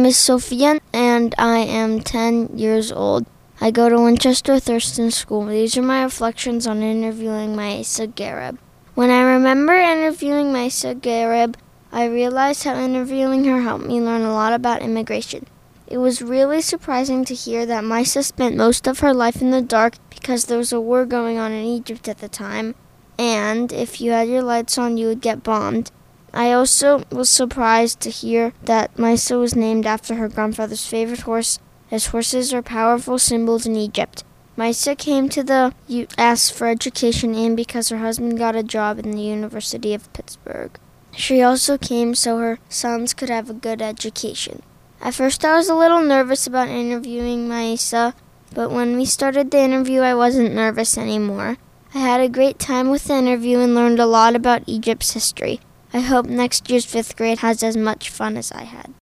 name is Sophia, and I am 10 years old. I go to Winchester Thurston School. These are my reflections on interviewing Maisa Gareb. When I remember interviewing Maisa Gareb, I realized how interviewing her helped me learn a lot about immigration. It was really surprising to hear that Maisa spent most of her life in the dark because there was a war going on in Egypt at the time, and if you had your lights on, you would get bombed. I also was surprised to hear that Maisa was named after her grandfather's favorite horse, as horses are powerful symbols in Egypt. Maisa came to the U.S. for education and because her husband got a job in the University of Pittsburgh. She also came so her sons could have a good education. At first I was a little nervous about interviewing Maisa, but when we started the interview I wasn't nervous anymore. I had a great time with the interview and learned a lot about Egypt's history. I hope next year's 5th grade has as much fun as I had.